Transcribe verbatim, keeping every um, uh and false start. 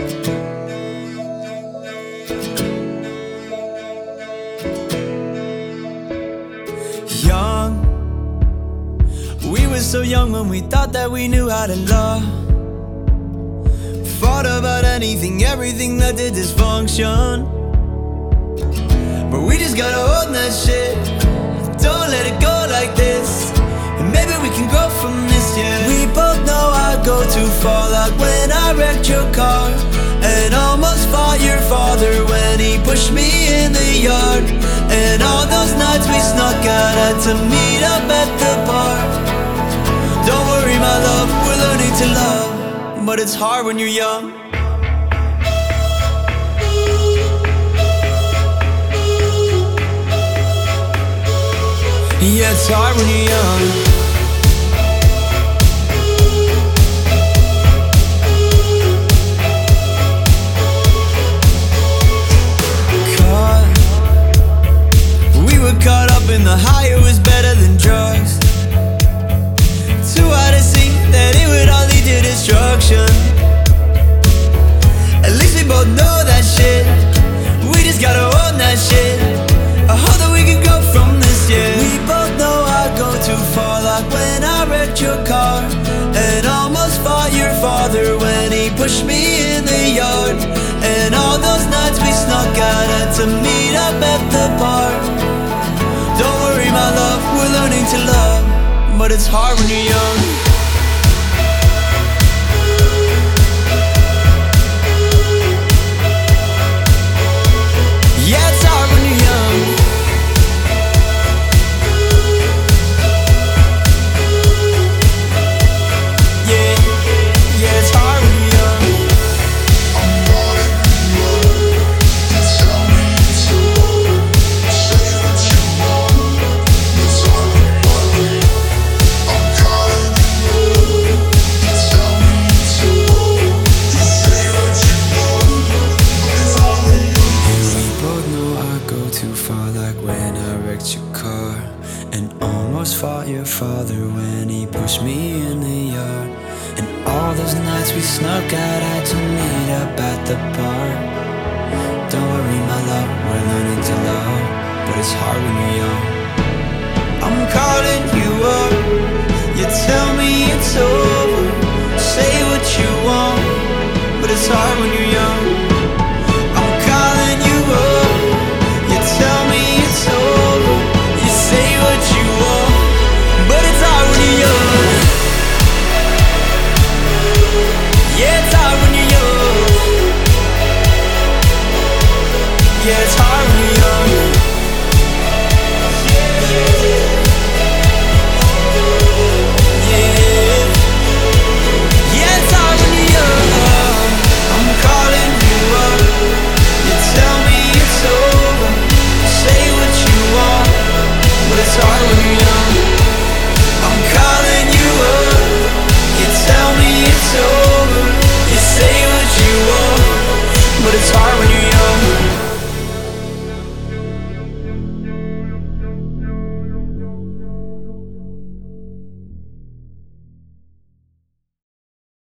Young, we were so young when we thought that we knew how to love. Fought about anything, everything that did dysfunction. But we just gotta hold that shit. Don't let it go like this. And maybe we can grow from this, yeah. We both know I go too far, like when I wrecked your car and almost fought your father when he pushed me in the yard. And all those nights we snuck out, had to meet up at the bar. Don't worry my love, we're learning to love, but it's hard when you're young. Yeah, it's hard when you're young. Caught up in the high, it was better than drugs. Too hard to see that it would all lead to destruction. At least we both know that shit. We just gotta own that shit. I hope that we can go from this, yeah. We both know I go too far, like when I wrecked your car and almost fought your father when he pushed me in the yard. And all those nights we snuck out, had to meet up at the bar. Don't worry my love, we're learning to love, but it's hard when you're young. Yeah, it's hard when you're young. Yeah, yeah, it's hard when you're young. I'm calling you up, you tell me to say what you want. It's all about me. I'm calling you up, you tell me to say what you want. It's all about me. We both know I go too far, like when I wrecked your car and almost fought your father when he pushed me in the yard. And all those nights we snuck out, had to meet up at the bar. Don't worry my love, we're learning to love, but it's hard when you're young. I'm calling you up, you tell me it's over. Say what you want, but it's hard when you're